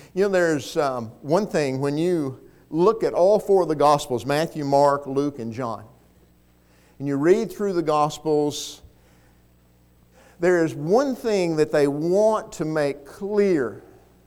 You know, there's one thing when you look at all four of the Gospels, Matthew, Mark, Luke, and John, and you read through the Gospels, there is one thing that they want to make clear,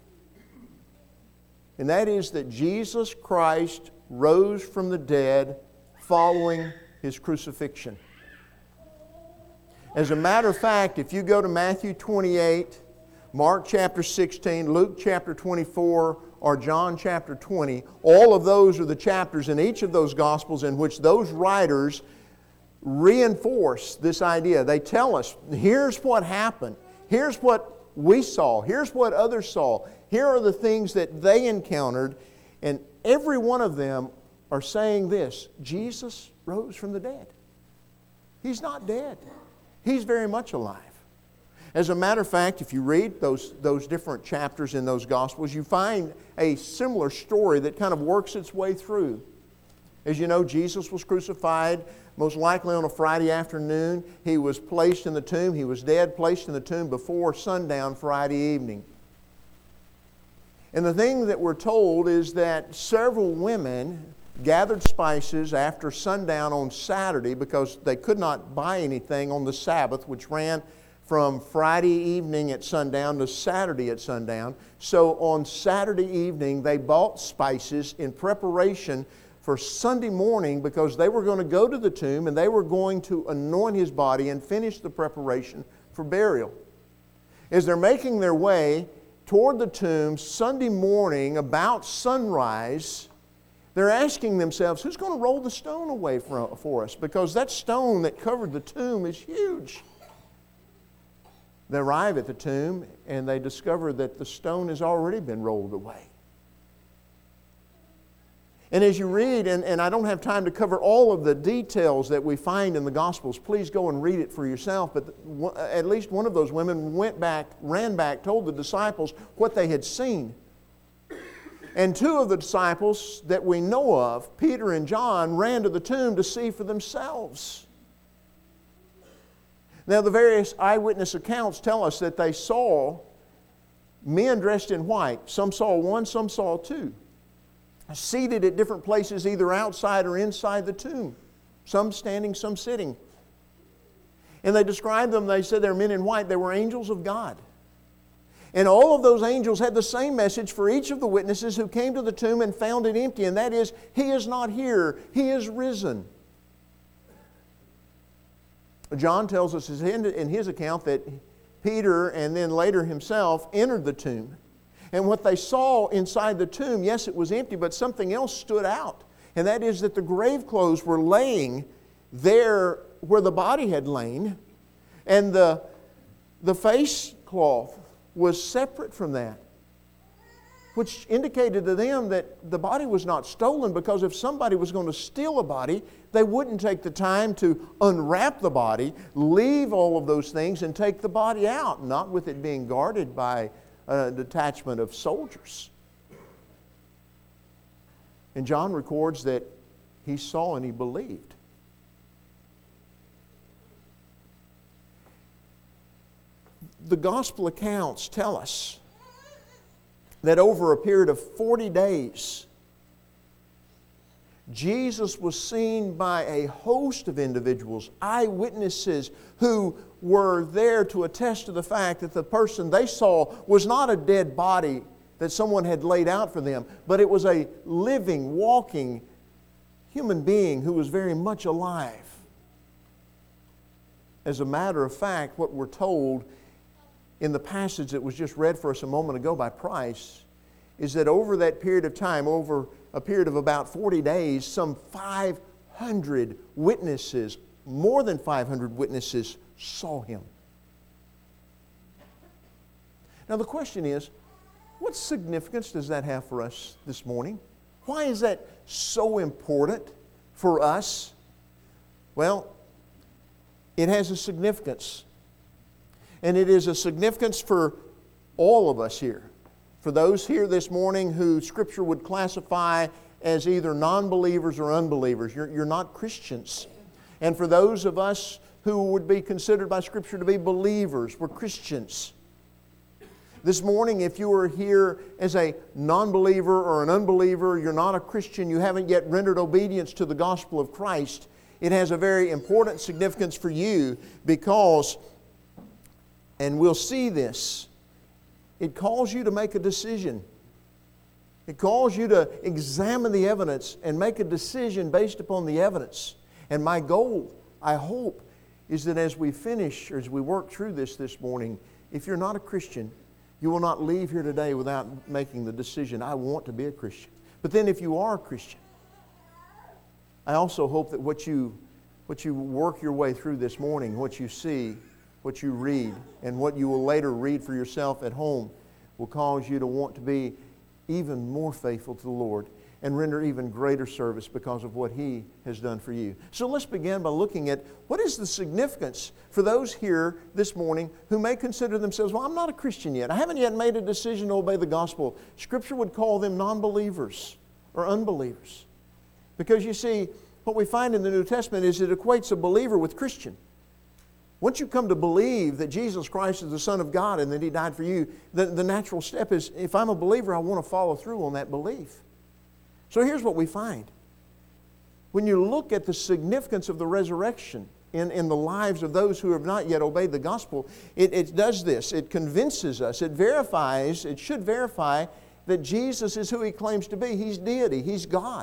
and that is that Jesus Christ rose from the dead following His crucifixion. As a matter of fact, if you go to Matthew 28, Mark chapter 16, Luke chapter 24, or John chapter 20, all of those are the chapters in each of those Gospels in which those writers reinforce this idea. They tell us, here's what happened. Here's what we saw. Here's what others saw. Here are the things that they encountered. And every one of them are saying this: Jesus rose from the dead. He's not dead. He's very much alive. As a matter of fact, if you read those different chapters in those Gospels, you find a similar story that kind of works its way through. As you know, Jesus was crucified, most likely on a Friday afternoon. He was placed in the tomb. He was dead, placed in the tomb before sundown Friday evening. And the thing that we're told is that several women gathered spices after sundown on Saturday because they could not buy anything on the Sabbath, which ran from Friday evening at sundown to Saturday at sundown. So on Saturday evening, they bought spices in preparation for Sunday morning because they were going to go to the tomb and they were going to anoint His body and finish the preparation for burial. As they're making their way toward the tomb Sunday morning about sunrise, they're asking themselves, who's going to roll the stone away for us? Because that stone that covered the tomb is huge. They arrive at the tomb and they discover that the stone has already been rolled away. And as you read, and I don't have time to cover all of the details that we find in the Gospels, please go and read it for yourself, but at least one of those women ran back, told the disciples what they had seen. And two of the disciples that we know of, Peter and John, ran to the tomb to see for themselves. Now, the various eyewitness accounts tell us that they saw men dressed in white. Some saw one, some saw two, seated at different places either outside or inside the tomb. Some standing, some sitting. And they described them, they said they're men in white. They were angels of God. And all of those angels had the same message for each of the witnesses who came to the tomb and found it empty, and that is, He is not here, He is risen. John tells us in his account that Peter and then later himself entered the tomb. And what they saw inside the tomb, yes, it was empty, but something else stood out. And that is that the grave clothes were laying there where the body had lain, and the face cloth was separate from that, which indicated to them that the body was not stolen, because if somebody was going to steal a body, they wouldn't take the time to unwrap the body, leave all of those things, and take the body out, not with it being guarded by a detachment of soldiers. And John records that he saw and he believed. The gospel accounts tell us that over a period of 40 days, Jesus was seen by a host of individuals, eyewitnesses who were there to attest to the fact that the person they saw was not a dead body that someone had laid out for them, but it was a living, walking human being who was very much alive. As a matter of fact, what we're told in the passage that was just read for us a moment ago by Price is that over that period of time, over a period of about 40 days, some 500 witnesses, more than 500 witnesses, saw Him. Now the question is, what significance does that have for us this morning? Why is that so important for us? Well, it has a significance. And it is a significance for all of us here. For those here this morning who Scripture would classify as either non-believers or unbelievers. You're not Christians. And for those of us who would be considered by Scripture to be believers, we're Christians. This morning, if you are here as a non-believer or an unbeliever, you're not a Christian, you haven't yet rendered obedience to the gospel of Christ, it has a very important significance for you because, and we'll see this, it calls you to make a decision. It calls you to examine the evidence and make a decision based upon the evidence. And my goal, I hope, is that as we finish, or as we work through this morning, if you're not a Christian, you will not leave here today without making the decision, I want to be a Christian. But then if you are a Christian, I also hope that what you work your way through this morning, what you see, what you read, and what you will later read for yourself at home will cause you to want to be even more faithful to the Lord and render even greater service because of what He has done for you. So let's begin by looking at what is the significance for those here this morning who may consider themselves, well, I'm not a Christian yet. I haven't yet made a decision to obey the gospel. Scripture would call them non-believers or unbelievers. Because you see, what we find in the New Testament is it equates a believer with Christian. Once you come to believe that Jesus Christ is the Son of God and that He died for you, the natural step is, if I'm a believer, I want to follow through on that belief. So here's what we find. When you look at the significance of the resurrection in the lives of those who have not yet obeyed the gospel, it does this. It convinces us, it verifies, it should verify that Jesus is who He claims to be. He's deity, He's God.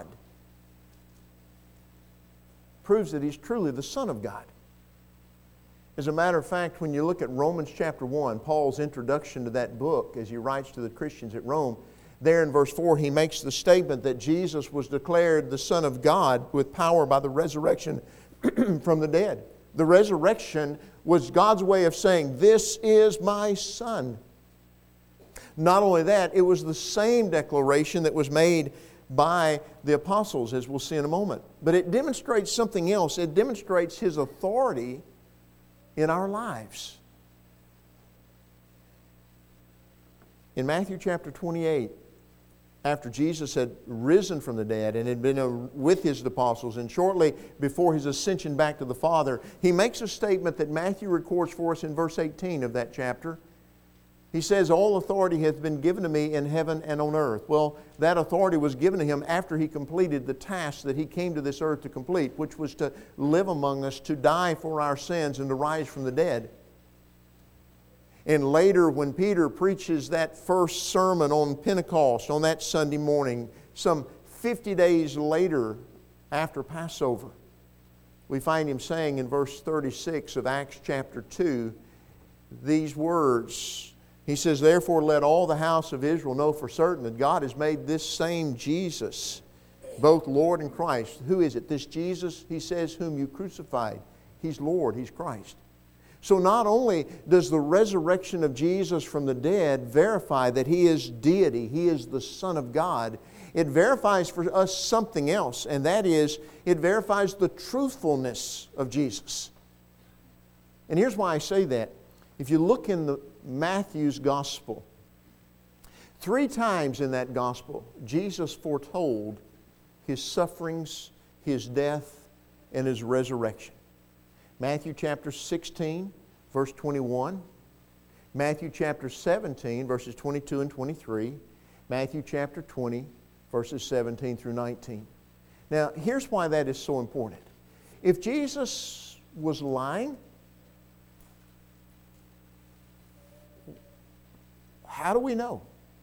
Proves that He's truly the Son of God. As a matter of fact, when you look at Romans chapter 1, Paul's introduction to that book as he writes to the Christians at Rome, there in verse 4 he makes the statement that Jesus was declared the Son of God with power by the resurrection from the dead. The resurrection was God's way of saying, this is my Son. Not only that, it was the same declaration that was made by the apostles, as we'll see in a moment. But it demonstrates something else. It demonstrates His authority in our lives. In Matthew chapter 28, after Jesus had risen from the dead and had been with His apostles, and shortly before His ascension back to the Father, He makes a statement that Matthew records for us in verse 18 of that chapter. He says, all authority hath been given to me in heaven and on earth. Well, that authority was given to Him after He completed the task that He came to this earth to complete, which was to live among us, to die for our sins, and to rise from the dead. And later, when Peter preaches that first sermon on Pentecost, on that Sunday morning, some 50 days later after Passover, we find him saying in verse 36 of Acts chapter 2, these words. He says, therefore let all the house of Israel know for certain that God has made this same Jesus, both Lord and Christ. Who is it? This Jesus, he says, whom you crucified. He's Lord, He's Christ. So not only does the resurrection of Jesus from the dead verify that He is deity, He is the Son of God, it verifies for us something else, and that is, it verifies the truthfulness of Jesus. And here's why I say that. If you look in Matthew's Gospel, 3 times in that Gospel, Jesus foretold His sufferings, His death, and His resurrection. Matthew chapter 16, verse 21. Matthew chapter 17, verses 22 and 23. Matthew chapter 20, verses 17 through 19. Now, here's why that is so important. If Jesus was lying, how do we know?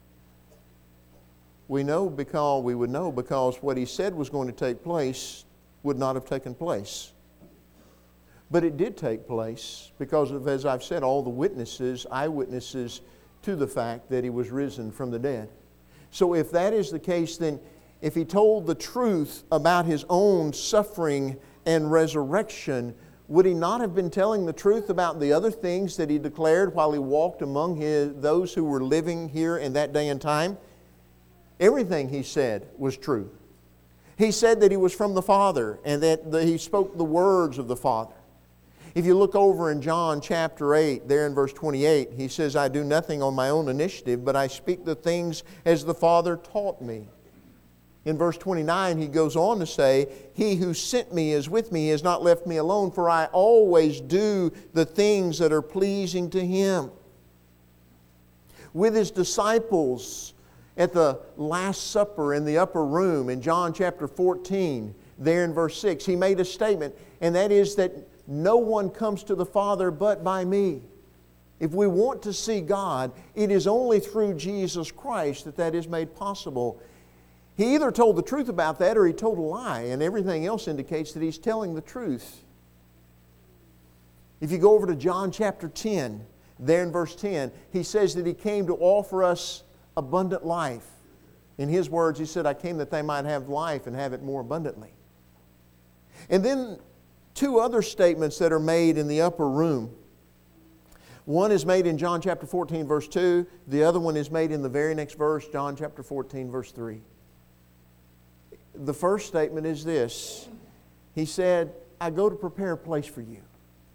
We would know because what He said was going to take place would not have taken place. But it did take place because of, as I've said, all the witnesses, eyewitnesses to the fact that He was risen from the dead. So if that is the case, then if He told the truth about His own suffering and resurrection, would He not have been telling the truth about the other things that He declared while He walked among those who were living here in that day and time? Everything He said was true. He said that He was from the Father and that He spoke the words of the Father. If you look over in John chapter 8, there in verse 28, He says, I do nothing on my own initiative, but I speak the things as the Father taught me. In verse 29, He goes on to say, He who sent me is with me. He has not left me alone, for I always do the things that are pleasing to Him. with His disciples at the Last Supper in the upper room in John chapter 14, there in verse 6. He made a statement, and that is that no one comes to the Father but by me. If we want to see God, it is only through Jesus Christ that that is made possible. He either told the truth about that or He told a lie, and everything else indicates that He's telling the truth. If you go over to John chapter 10, there in verse 10, He says that He came to offer us abundant life. In His words, He said, I came that they might have life and have it more abundantly. And then two other statements that are made in the upper room. One is made in John chapter 14, verse 2. The other one is made in the very next verse, John chapter 14, verse 3. The first statement is this. He said, I go to prepare a place for you.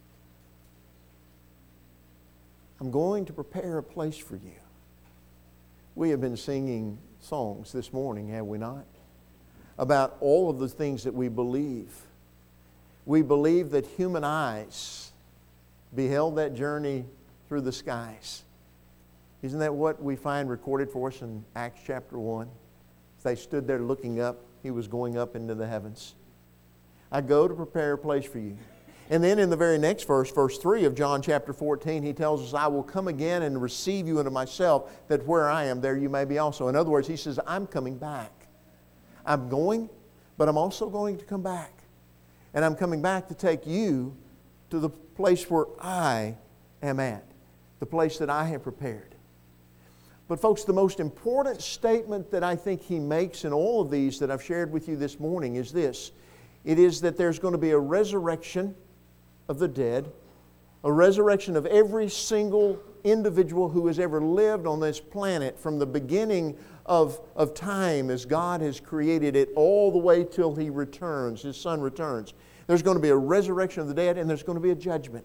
I'm going to prepare a place for you. We have been singing songs this morning, have we not? About all of the things that we believe. We believe that human eyes beheld that journey through the skies. Isn't that what we find recorded for us in Acts chapter 1? As they stood there looking up, He was going up into the heavens. I go to prepare a place for you. And then in the very next verse, verse 3 of John chapter 14, He tells us, I will come again and receive you unto myself, that where I am, there you may be also. In other words, He says, I'm coming back. I'm going, but I'm also going to come back. And I'm coming back to take you to the place where I am at, the place that I have prepared. But folks, the most important statement that I think He makes in all of these that I've shared with you this morning is this. It is that there's going to be a resurrection of the dead, a resurrection of every single individual who has ever lived on this planet from the beginning of time as God has created it all the way till He returns, His Son returns. There's going to be a resurrection of the dead, and there's going to be a judgment.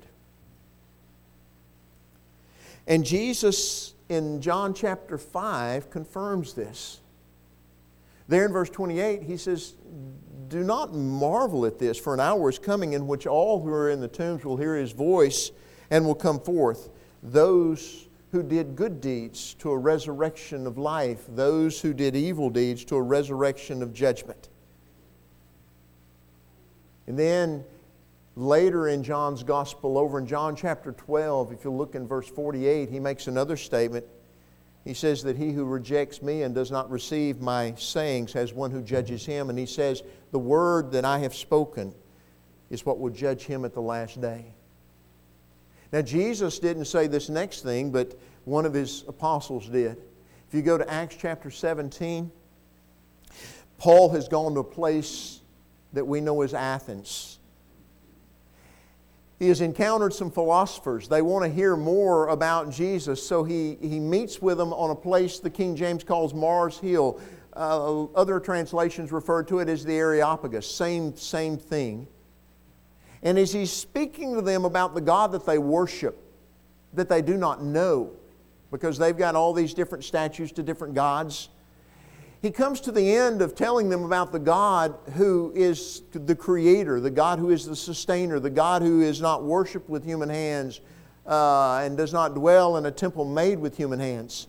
And Jesus in John chapter 5 confirms this. There in verse 28, He says, do not marvel at this, for an hour is coming in which all who are in the tombs will hear His voice and will come forth. Those who did good deeds to a resurrection of life, those who did evil deeds to a resurrection of judgment. And then later in John's Gospel, over in John chapter 12, if you look in verse 48, He makes another statement. He says that he who rejects me and does not receive my sayings has one who judges him. And He says, the word that I have spoken is what will judge him at the last day. Now Jesus didn't say this next thing, but one of His apostles did. If you go to Acts chapter 17, Paul has gone to a place that we know as Athens. He has encountered some philosophers. They want to hear more about Jesus, so he meets with them on a place the King James calls Mars Hill. Other translations refer to it as the Areopagus. Same thing. And as he's speaking to them about the God that they worship, that they do not know, because they've got all these different statues to different gods, he comes to the end of telling them about the God who is the Creator, the God who is the Sustainer, the God who is not worshipped with human hands and does not dwell in a temple made with human hands.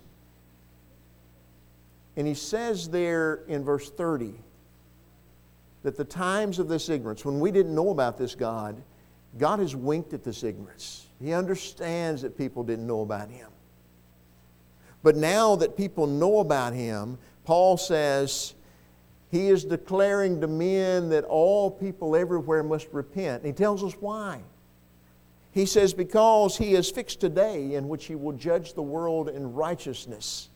And he says there in verse 30 that the times of this ignorance, when we didn't know about this God, God has winked at this ignorance. He understands that people didn't know about Him. But now that people know about Him, Paul says he is declaring to men that all people everywhere must repent. And he tells us why. He says, because He has fixed a day in which He will judge the world in righteousness.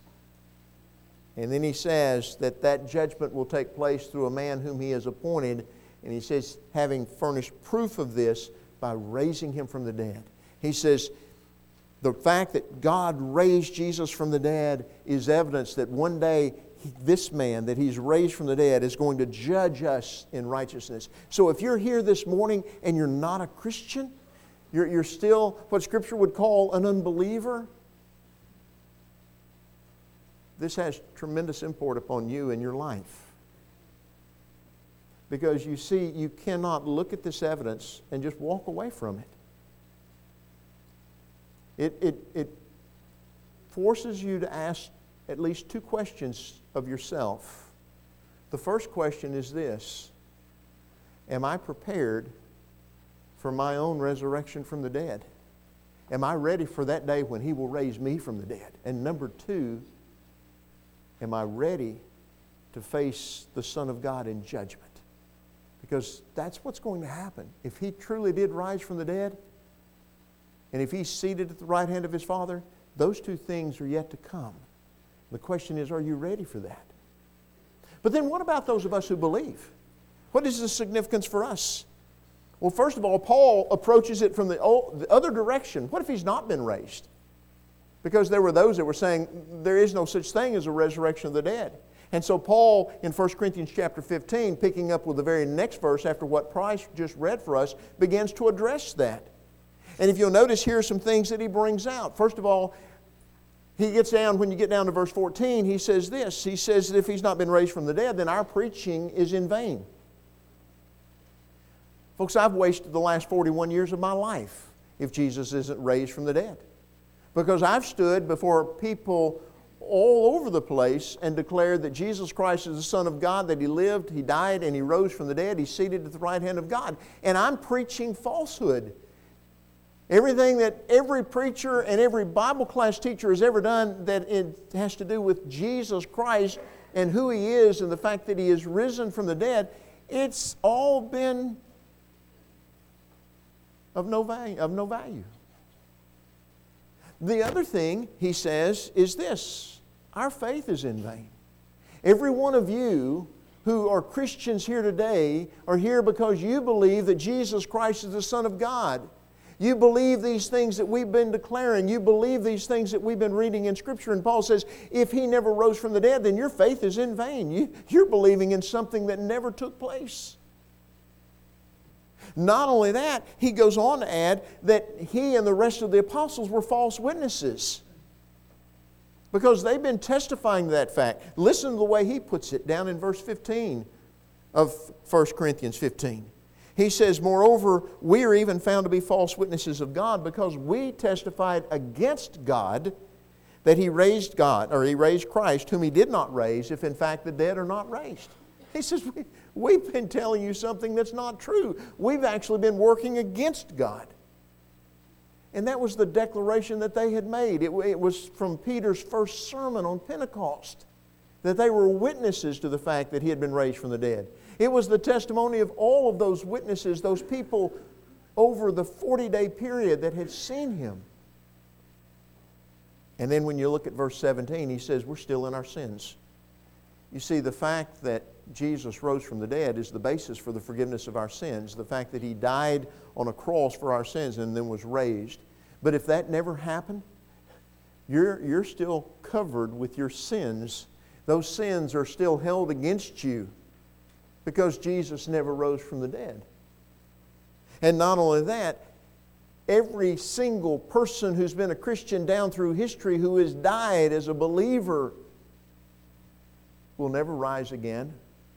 And then he says that that judgment will take place through a man whom He has appointed. And he says, having furnished proof of this by raising Him from the dead. He says, the fact that God raised Jesus from the dead is evidence that one day this man that He's raised from the dead is going to judge us in righteousness. So if you're here this morning and you're not a Christian, you're still what Scripture would call an unbeliever, this has tremendous import upon you and your life. Because you see, you cannot look at this evidence and just walk away from it. forces you to ask at least two questions of yourself. The first question is this: am I prepared for my own resurrection from the dead? Am I ready for that day when He will raise me from the dead? And number two, am I ready to face the Son of God in judgment? Because that's what's going to happen. If He truly did rise from the dead, and if He's seated at the right hand of His Father, those two things are yet to come. The question is, are you ready for that? But then what about those of us who believe? What is the significance for us? Well, first of all, Paul approaches it from the other direction. What if He's not been raised? Because there were those that were saying there is no such thing as a resurrection of the dead. And so Paul, in 1 Corinthians chapter 15, picking up with the very next verse after what Price just read for us, begins to address that. And if you'll notice, here are some things that he brings out. First of all, he gets down, when you get down to verse 14, he says this. He says that if He's not been raised from the dead, then our preaching is in vain. Folks, I've wasted the last 41 years of my life if Jesus isn't raised from the dead. Because I've stood before people all over the place and declared that Jesus Christ is the Son of God, that He lived, He died, and He rose from the dead. He's seated at the right hand of God. And I'm preaching falsehood. Everything that every preacher and every Bible class teacher has ever done that it has to do with Jesus Christ and who He is and the fact that He is risen from the dead, it's all been of no value. The other thing he says is this: our faith is in vain. Every one of you who are Christians here today are here because you believe that Jesus Christ is the Son of God. You believe these things that we've been declaring. You believe these things that we've been reading in Scripture. And Paul says, if He never rose from the dead, then your faith is in vain. You're believing in something that never took place. Not only that, he goes on to add that he and the rest of the apostles were false witnesses, because they've been testifying to that fact. Listen to the way he puts it down in verse 15 of 1 Corinthians 15. He says, moreover, we are even found to be false witnesses of God, because we testified against God that He raised Christ, whom He did not raise, if in fact the dead are not raised. He says, we've been telling you something that's not true. We've actually been working against God. And that was the declaration that they had made. It was from Peter's first sermon on Pentecost, that they were witnesses to the fact that He had been raised from the dead. It was the testimony of all of those witnesses, those people over the 40-day period that had seen Him. And then when you look at verse 17, he says, we're still in our sins. You see, the fact that Jesus rose from the dead is the basis for the forgiveness of our sins. The fact that He died on a cross for our sins and then was raised. But if that never happened, you're still covered with your sins. Those sins are still held against you because Jesus never rose from the dead. And not only that, every single person who's been a Christian down through history who has died as a believer will never rise again.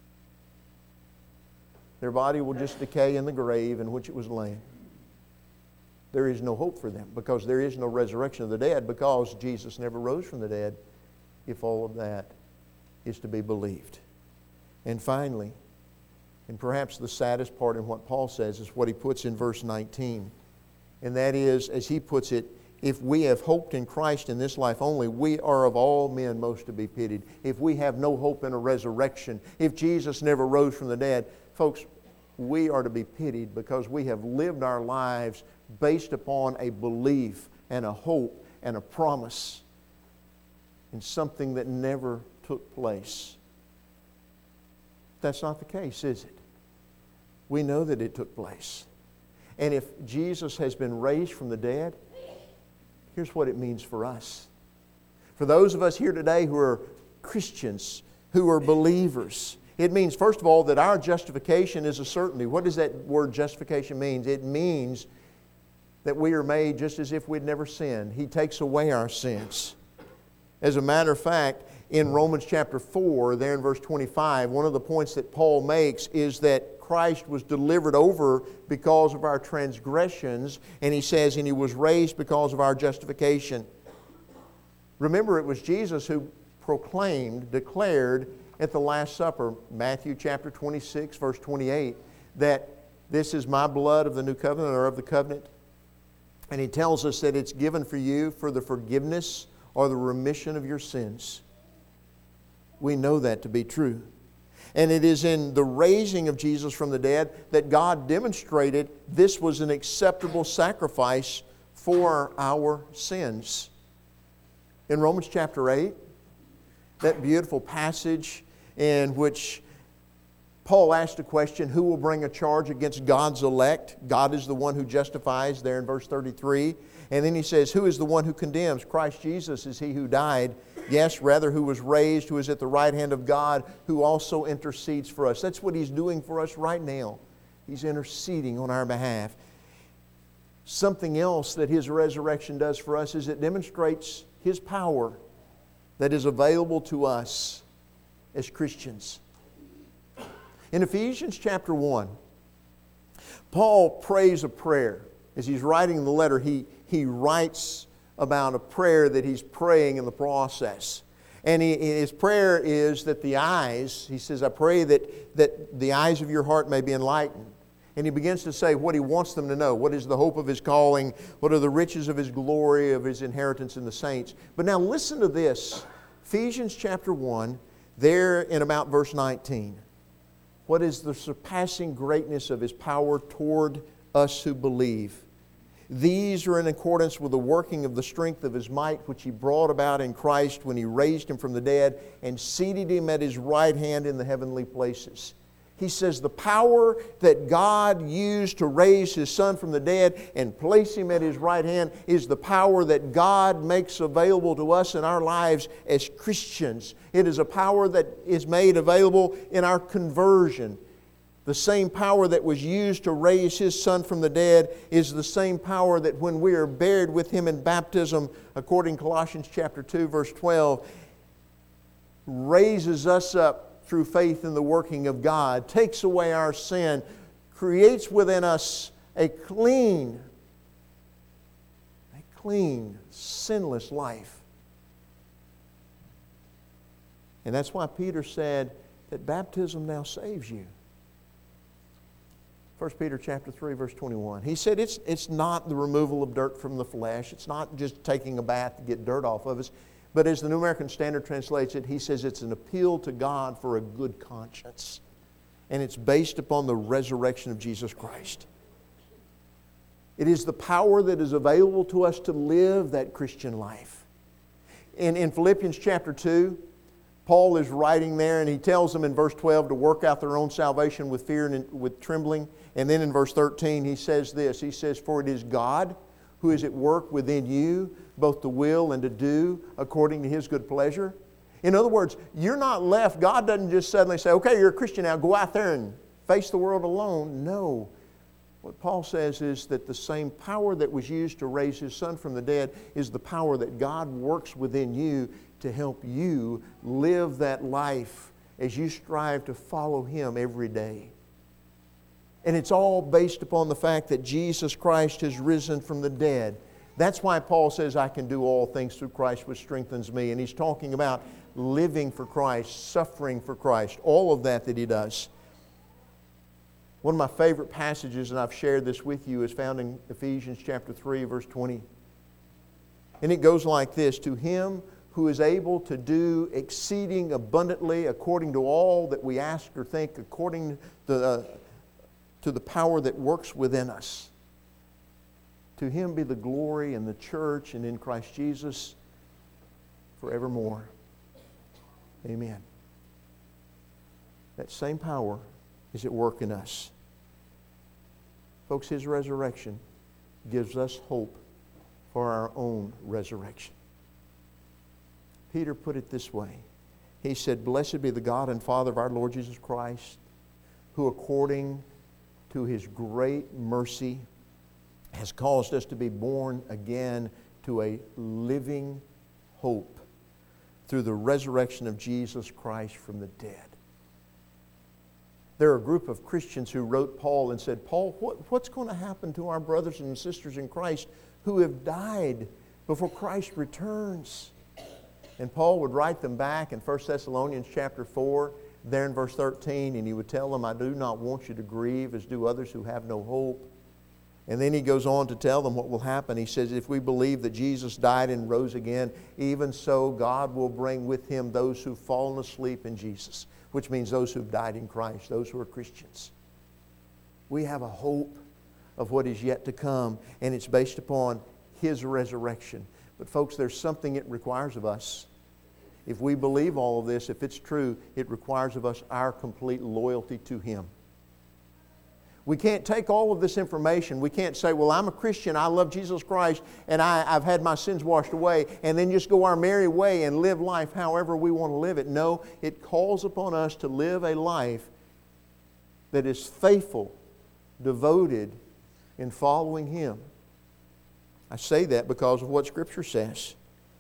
Their body will just decay in the grave in which it was laying. There is no hope for them, because there is no resurrection of the dead, because Jesus never rose from the dead, if all of that is to be believed. And finally, and perhaps the saddest part in what Paul says, is what he puts in verse 19. And that is, as he puts it, if we have hoped in Christ in this life only, we are of all men most to be pitied. If we have no hope in a resurrection, if Jesus never rose from the dead, folks, we are to be pitied, because we have lived our lives based upon a belief and a hope and a promise in something that never took place. That's not the case, is it? We know that it took place. And if Jesus has been raised from the dead, here's what it means for us. For those of us here today who are Christians, who are believers, it means, first of all, that our justification is a certainty. What does that word justification mean? It means that we are made just as if we'd never sinned. He takes away our sins. As a matter of fact, in Romans chapter 4, there in verse 25, one of the points that Paul makes is that Christ was delivered over because of our transgressions, and he says, and He was raised because of our justification. Remember, it was Jesus who declared at the Last Supper, Matthew chapter 26, verse 28, that this is my blood of the new covenant, or of the covenant. And He tells us that it's given for you for the forgiveness or the remission of your sins. We know that to be true. And it is in the raising of Jesus from the dead that God demonstrated this was an acceptable sacrifice for our sins. In Romans chapter 8, that beautiful passage in which Paul asked a question, who will bring a charge against God's elect? God is the one who justifies, there in verse 33. And then he says, who is the one who condemns? Christ Jesus is He who died. Yes, rather, who was raised, who is at the right hand of God, who also intercedes for us. That's what He's doing for us right now. He's interceding on our behalf. Something else that His resurrection does for us is it demonstrates His power that is available to us as Christians. In Ephesians chapter 1, Paul prays a prayer. As he's writing the letter, he writes about a prayer that he's praying in the process. And his prayer is that the eyes, he says, I pray that the eyes of your heart may be enlightened. And he begins to say what he wants them to know. What is the hope of His calling? What are the riches of His glory, of His inheritance in the saints? But now listen to this. Ephesians chapter 1, there in about verse 19. What is the surpassing greatness of His power toward us who believe? These are in accordance with the working of the strength of His might, which He brought about in Christ when He raised Him from the dead and seated Him at His right hand in the heavenly places. He says the power that God used to raise His Son from the dead and place Him at His right hand is the power that God makes available to us in our lives as Christians. It is a power that is made available in our conversion. The same power that was used to raise His Son from the dead is the same power that when we are buried with Him in baptism, according to Colossians chapter 2, verse 12, raises us up through faith in the working of God, takes away our sin, creates within us a clean, sinless life. And that's why Peter said that baptism now saves you. 1 Peter chapter 3, verse 21. He said it's not the removal of dirt from the flesh. It's not just taking a bath to get dirt off of us. But as the New American Standard translates it, he says it's an appeal to God for a good conscience. And it's based upon the resurrection of Jesus Christ. It is the power that is available to us to live that Christian life. In Philippians chapter 2, Paul is writing there and he tells them in verse 12 to work out their own salvation with fear and with trembling. And then in verse 13 he says this, he says, for it is God who is at work within you, both to will and to do according to His good pleasure. In other words, you're not left. God doesn't just suddenly say, okay, you're a Christian now, go out there and face the world alone. No. What Paul says is that the same power that was used to raise His Son from the dead is the power that God works within you to help you live that life as you strive to follow Him every day. And it's all based upon the fact that Jesus Christ has risen from the dead. That's why Paul says, I can do all things through Christ which strengthens me. And he's talking about living for Christ, suffering for Christ, all of that he does. One of my favorite passages, and I've shared this with you, is found in Ephesians chapter 3, verse 20. And it goes like this, to Him who is able to do exceeding abundantly according to all that we ask or think, according to the power that works within us. To Him be the glory in the church and in Christ Jesus forevermore. Amen. That same power is at work in us. Folks, His resurrection gives us hope for our own resurrection. Peter put it this way. He said, blessed be the God and Father of our Lord Jesus Christ, who according to His great mercy has caused us to be born again to a living hope through the resurrection of Jesus Christ from the dead. There are a group of Christians who wrote Paul and said, Paul, what's going to happen to our brothers and sisters in Christ who have died before Christ returns? And Paul would write them back in 1 Thessalonians chapter 4, there in verse 13, and he would tell them, I do not want you to grieve as do others who have no hope. And then he goes on to tell them what will happen. He says, if we believe that Jesus died and rose again, even so God will bring with Him those who've fallen asleep in Jesus, which means those who've died in Christ, those who are Christians. We have a hope of what is yet to come, and it's based upon His resurrection. But folks, there's something it requires of us. If we believe all of this, if it's true, it requires of us our complete loyalty to Him. We can't take all of this information. We can't say, well, I'm a Christian, I love Jesus Christ, and I've had my sins washed away, and then just go our merry way and live life however we want to live it. No, it calls upon us to live a life that is faithful, devoted in following Him. I say that because of what Scripture says.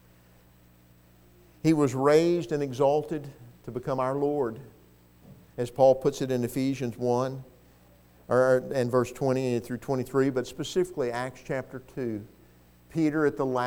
He was raised and exalted to become our Lord, as Paul puts it in Ephesians 1. And verse 20 through 23, but specifically Acts chapter 2. Peter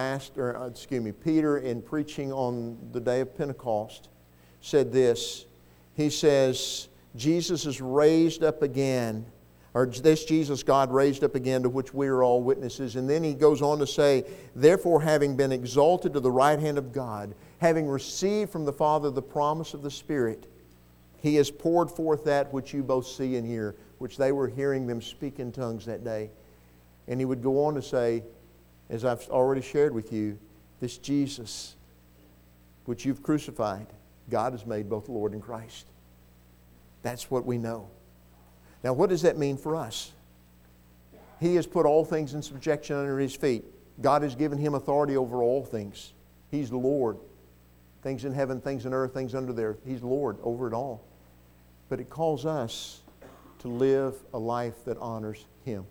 in preaching on the day of Pentecost said this. He says, Jesus is raised up again, or this Jesus God raised up again, to which we are all witnesses. And then he goes on to say, therefore having been exalted to the right hand of God, having received from the Father the promise of the Spirit, He has poured forth that which you both see and hear, which they were hearing them speak in tongues that day. And he would go on to say, as I've already shared with you, this Jesus, which you've crucified, God has made both Lord and Christ. That's what we know. Now, what does that mean for us? He has put all things in subjection under His feet. God has given Him authority over all things. He's the Lord. Things in heaven, things in earth, things under there. He's Lord over it all. But it calls us to live a life that honors Him.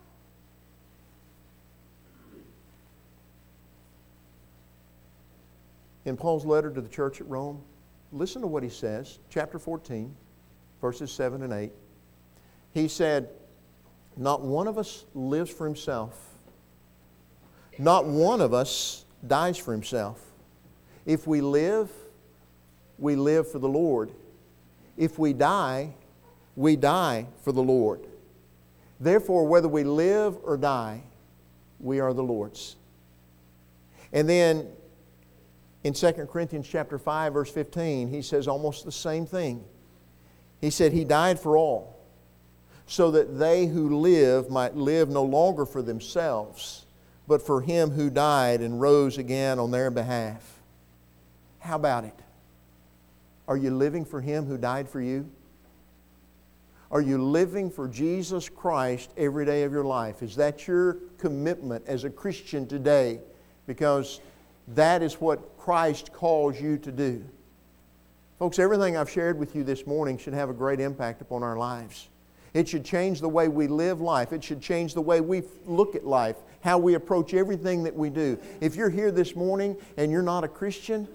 In Paul's letter to the church at Rome, listen to what he says, chapter 14, verses 7 and 8. He said, not one of us lives for himself. Not one of us dies for himself. If we live for the Lord. If we die for the Lord. Therefore, whether we live or die, we are the Lord's. And then in 2 Corinthians chapter 5, verse 15, he says almost the same thing. He said, He died for all, so that they who live might live no longer for themselves, but for Him who died and rose again on their behalf. How about it? Are you living for Him who died for you? Are you living for Jesus Christ every day of your life? Is that your commitment as a Christian today? Because that is what Christ calls you to do. Folks, everything I've shared with you this morning should have a great impact upon our lives. It should change the way we live life. It should change the way we look at life, how we approach everything that we do. If you're here this morning and you're not a Christian,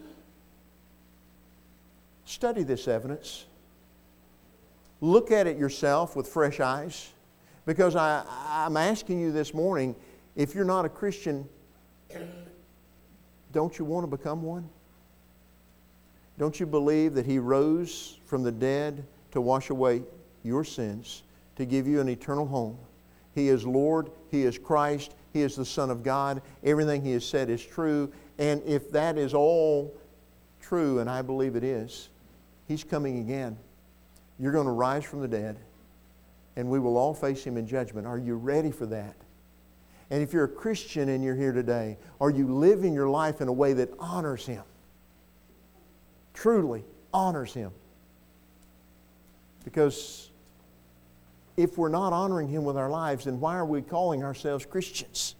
study this evidence. Look at it yourself with fresh eyes. Because I'm asking you this morning, if you're not a Christian, don't you want to become one? Don't you believe that He rose from the dead to wash away your sins, to give you an eternal home? He is Lord, He is Christ, He is the Son of God. Everything He has said is true. And if that is all true, and I believe it is, He's coming again. You're going to rise from the dead, and we will all face Him in judgment. Are you ready for that? And if you're a Christian and you're here today, are you living your life in a way that honors Him? Truly honors Him. Because if we're not honoring Him with our lives, then why are we calling ourselves Christians?